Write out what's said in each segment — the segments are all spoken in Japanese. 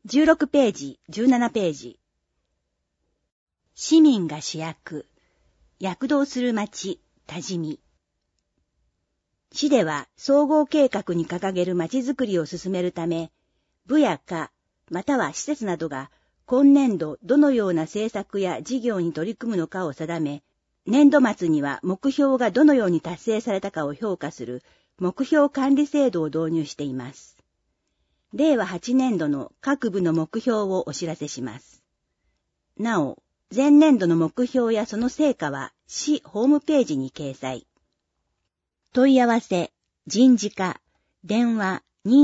16ページ、17ページ。市民が主役、躍動する町、多治見。市では総合計画に掲げる町づくりを進めるため、部や課、または施設などが今年度どのような政策や事業に取り組むのかを定め、年度末には目標がどのように達成されたかを評価する目標管理制度を導入しています。令和8年度の各部の目標をお知らせします。なお、前年度の目標やその成果は市ホームページに掲載。問い合わせ、人事課、電話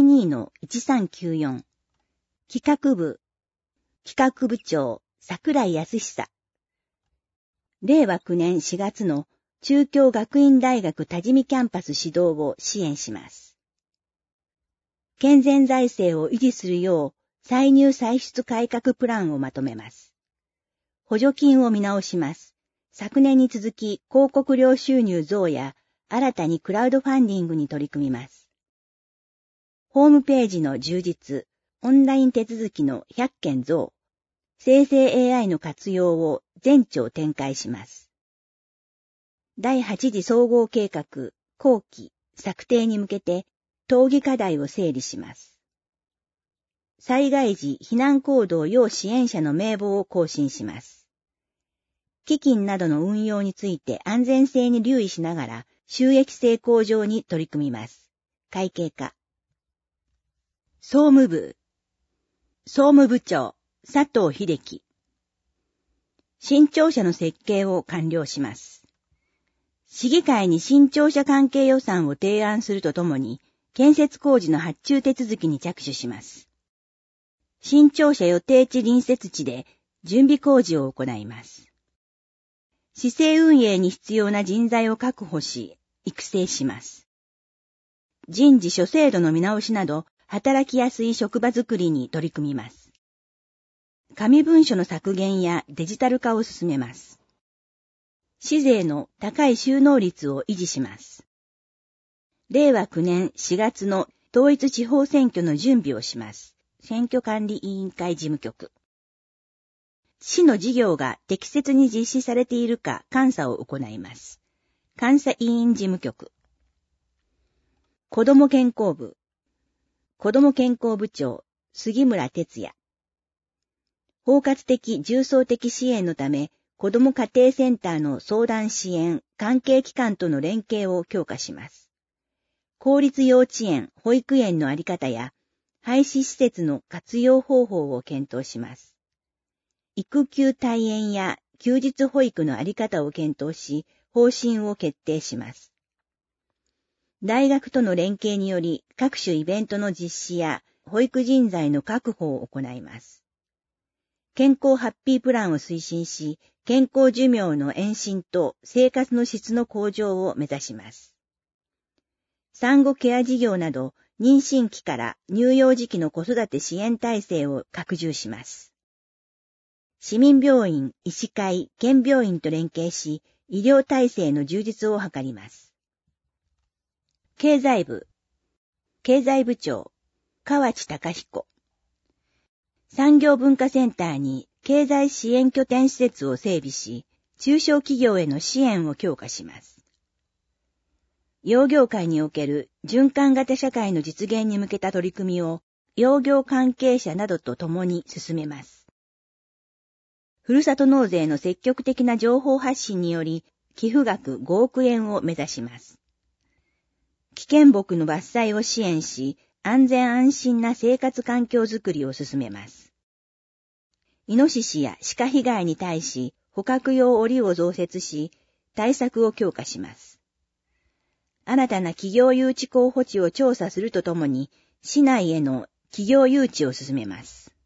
22-1394。企画部、企画部長、櫻井康久。令和9年4月の中京学院大学多治見キャンパス指導を支援します。健全財政を維持するよう歳入歳出改革プランをまとめます。補助金を見直します。昨年に続き広告料収入増や新たにクラウドファンディングに取り組みます。ホームページの充実、オンライン手続きの100件増、生成 AI の活用を全庁展開します。第8次総合計画後期策定に向けて討議課題を整理します。災害時避難行動要支援者の名簿を更新します。基金などの運用について安全性に留意しながら収益性向上に取り組みます。会計課。総務部。総務部長、佐藤秀樹。新庁舎の設計を完了します。市議会に新庁舎関係予算を提案するとともに、建設工事の発注手続きに着手します。新庁舎予定地隣接地で準備工事を行います。市政運営に必要な人材を確保し、育成します。人事諸制度の見直しなど、働きやすい職場づくりに取り組みます。紙文書の削減やデジタル化を進めます。市税の高い収納率を維持します。令和9年4月の統一地方選挙の準備をします。選挙管理委員会事務局。市の事業が適切に実施されているか監査を行います。監査委員事務局。子ども健康部。子ども健康部長、杉村哲也。包括的重層的支援のため、子ども家庭センターの相談支援、関係機関との連携を強化します。公立幼稚園、保育園のあり方や、廃止施設の活用方法を検討します。育休退園や休日保育のあり方を検討し、方針を決定します。大学との連携により、各種イベントの実施や保育人材の確保を行います。健康ハッピープランを推進し、健康寿命の延伸と生活の質の向上を目指します。産後ケア事業など、妊娠期から乳幼児期の子育て支援体制を拡充します。市民病院、医師会、県病院と連携し、医療体制の充実を図ります。経済部、経済部長、河内隆彦。産業文化センターに経済支援拠点施設を整備し、中小企業への支援を強化します。養業界における循環型社会の実現に向けた取り組みを養業関係者などと共に進めます。ふるさと納税の積極的な情報発信により、寄付額5億円を目指します。危険木の伐採を支援し、安全安心な生活環境づくりを進めます。イノシシや鹿被害に対し、捕獲用檻を増設し、対策を強化します。新たな企業誘致候補地を調査するとともに、市内への企業誘致を進めます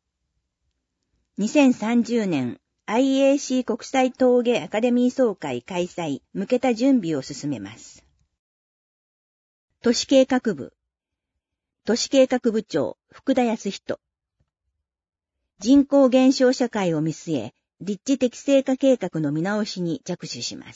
。2030年 IAC 国際陶芸アカデミー総会開催向けた準備を進めます。都市計画部、都市計画部長、福田康人。人口減少社会を見据え、立地適正化計画の見直しに着手します。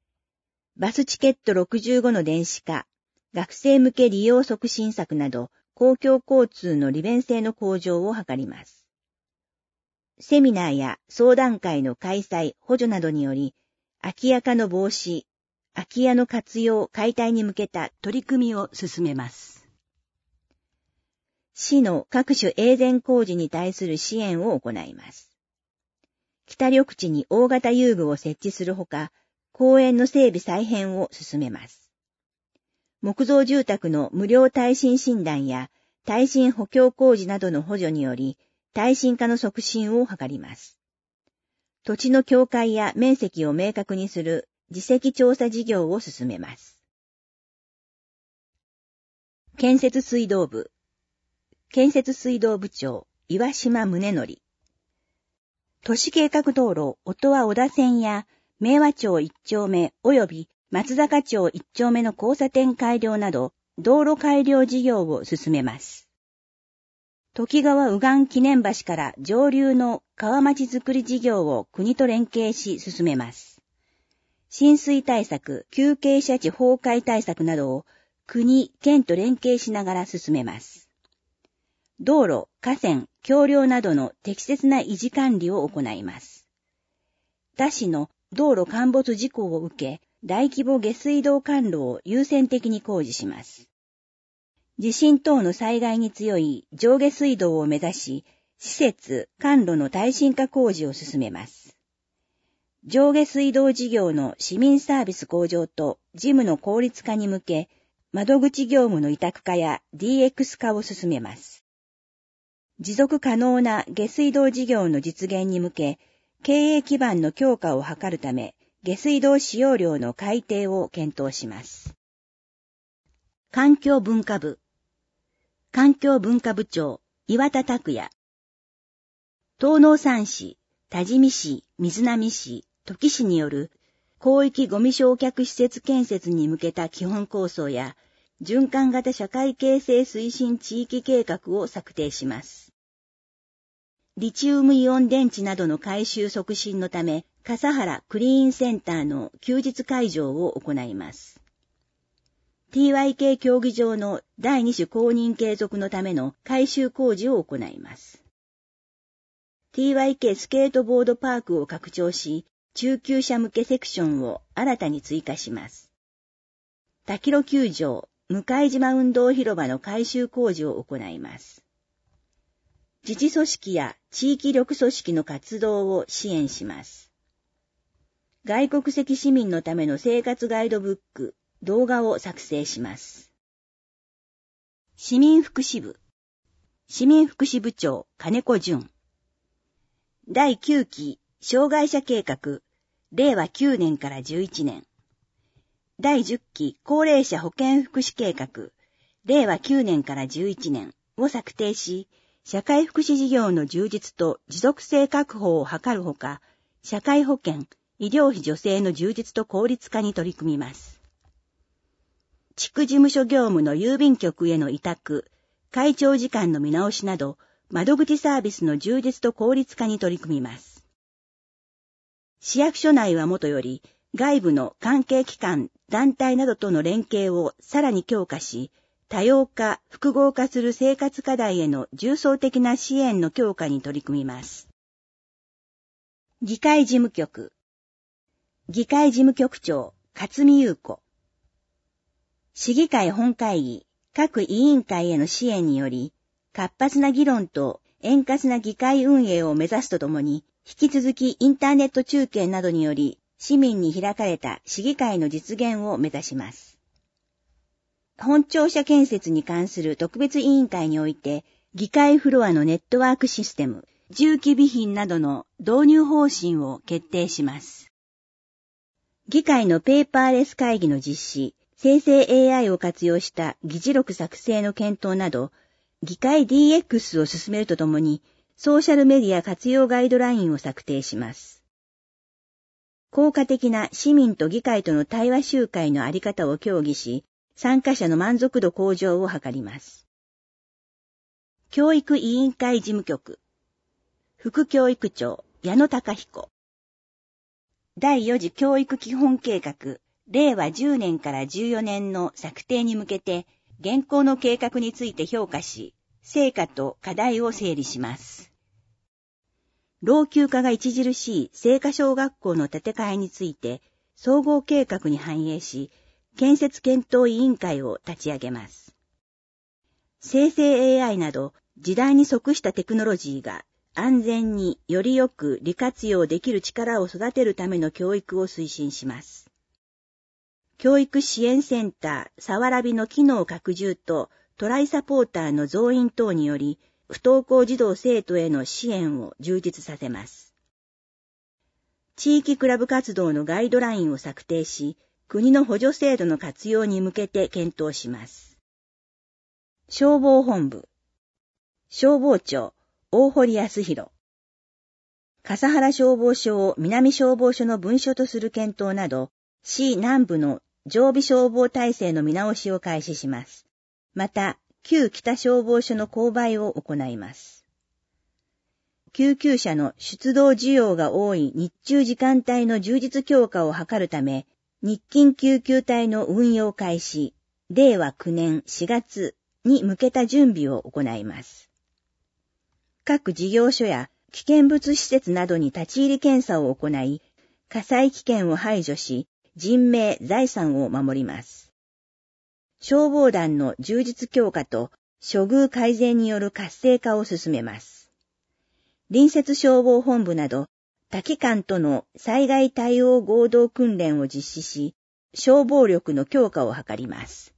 バスチケット65の電子化、学生向け利用促進策など、 公共交通の利便性の向上を図ります。セミナーや相談会の開催、補助などにより、空き家化の防止、空き家の活用、解体に向けた取り組みを進めます。市の各種営田工事に対する支援を行います。北緑地に大型遊具を設置するほか、公園の整備再編を進めます。木造住宅の無料耐震診断や耐震補強工事などの補助により、耐震化の促進を図ります。土地の境界や面積を明確にする自積調査事業を進めます。建設水道部長、岩島宗則。都市計画道路、音羽小田線や明和町1丁目及び松坂町1丁目の交差点改良など、道路改良事業を進めます。都幾川右岸記念橋から上流の川町づくり事業を国と連携し進めます。浸水対策、急傾斜地崩壊対策などを国、県と連携しながら進めます。道路、河川、橋梁などの適切な維持管理を行います。他市の道路陥没事故を受け、大規模下水道管路を優先的に工事します。地震等の災害に強い上下水道を目指し、施設、管路の耐震化工事を進めます。上下水道事業の市民サービス向上と事務の効率化に向け、窓口業務の委託化や DX 化を進めます。持続可能な下水道事業の実現に向け、経営基盤の強化を図るため、下水道使用量の改定を検討します。環境文化部長、岩田拓也。東濃3市、多治見市、瑞浪市、土岐市による広域ゴミ焼却施設建設に向けた基本構想や、循環型社会形成推進地域計画を策定します。リチウムイオン電池などの回収促進のため、笠原クリーンセンターの休日会場を行います。TYK 競技場の第2種公認継続のための改修工事を行います。TYK スケートボードパークを拡張し、中級者向けセクションを新たに追加します。田広球場、向島運動広場の改修工事を行います。自治組織や地域力組織の活動を支援します。外国籍市民のための生活ガイドブック、動画を作成します。市民福祉部長、金子淳。第9期障害者計画、令和9年から11年。第10期高齢者保健福祉計画、令和9年から11年を策定し、社会福祉事業の充実と持続性確保を図るほか、社会保険、医療費助成の充実と効率化に取り組みます。地区事務所業務の郵便局への委託、会長時間の見直しなど、窓口サービスの充実と効率化に取り組みます。市役所内はもとより、外部の関係機関、団体などとの連携をさらに強化し、多様化、複合化する生活課題への重層的な支援の強化に取り組みます。議会事務局長、勝見優子。市議会本会議、各委員会への支援により、活発な議論と円滑な議会運営を目指すとともに、引き続きインターネット中継などにより、市民に開かれた市議会の実現を目指します。本庁舎建設に関する特別委員会において、議会フロアのネットワークシステム、重機備品などの導入方針を決定します。議会のペーパーレス会議の実施、生成 AI を活用した議事録作成の検討など、議会 DX を進めるとともに、ソーシャルメディア活用ガイドラインを策定します。効果的な市民と議会との対話集会のあり方を協議し、参加者の満足度向上を図ります。教育委員会事務局、副教育長、矢野貴彦。第4次教育基本計画、令和10年から14年の策定に向けて、 現行の計画について評価し、成果と課題を整理します。老朽化が著しい精華小学校の建て替えについて、総合計画に反映し、建設検討委員会を立ち上げます。生成 AI など時代に即したテクノロジーが安全によりよく利活用できる力を育てるための教育を推進します。教育支援センターさわらびの機能拡充とトライサポーターの増員等により、不登校児童生徒への支援を充実させます。地域クラブ活動のガイドラインを策定し、国の補助制度の活用に向けて検討します。消防本部、消防庁、大堀康弘。笠原消防署を南消防署の分署とする検討など、市南部の常備消防体制の見直しを開始します。また、旧北消防署の購買を行います。救急車の出動需要が多い日中時間帯の充実強化を図るため、日勤救急隊の運用開始、令和9年4月に向けた準備を行います。各事業所や危険物施設などに立ち入り検査を行い、火災危険を排除し、人命、財産を守ります。消防団の充実強化と処遇改善による活性化を進めます。隣接消防本部など他機関との災害対応合同訓練を実施し、消防力の強化を図ります。